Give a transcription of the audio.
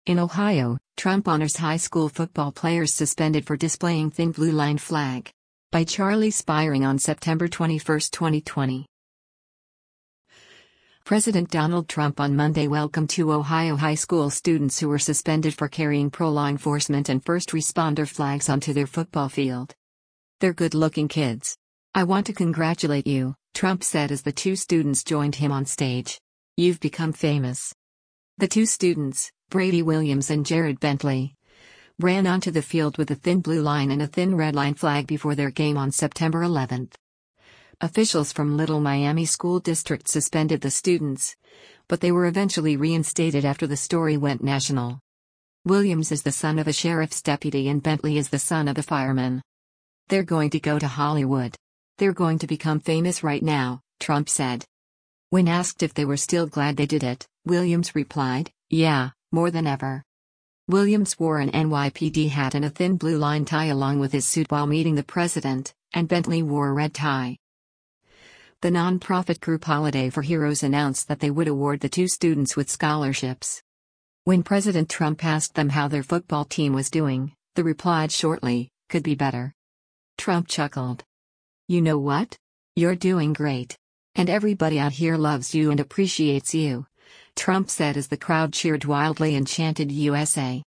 In Ohio, Trump honors high school football players suspended for displaying thin blue line flag. By Charlie Spiring on September 21, 2020. President Donald Trump on Monday welcomed two Ohio high school students who were suspended for carrying pro-law enforcement and first responder flags onto their football field. "They're good-looking kids. I want to congratulate you," Trump said as the two students joined him on stage. "You've become famous." The two students, Brady Williams and Jared Bentley, ran onto the field with a thin blue line and a thin red line flag before their game on September 11. Officials from Little Miami School District suspended the students, but they were eventually reinstated after the story went national. Williams is the son of a sheriff's deputy and Bentley is the son of a fireman. "They're going to go to Hollywood. They're going to become famous right now," Trump said. When asked if they were still glad they did it, Williams replied, "Yeah, more than ever." Williams wore an NYPD hat and a thin blue line tie along with his suit while meeting the president, and Bentley wore a red tie. The nonprofit group Holiday for Heroes announced that they would award the two students with scholarships. When President Trump asked them how their football team was doing, they replied shortly, "Could be better." Trump chuckled. "You know what? You're doing great. And everybody out here loves you and appreciates you," Trump said as the crowd cheered wildly and chanted USA.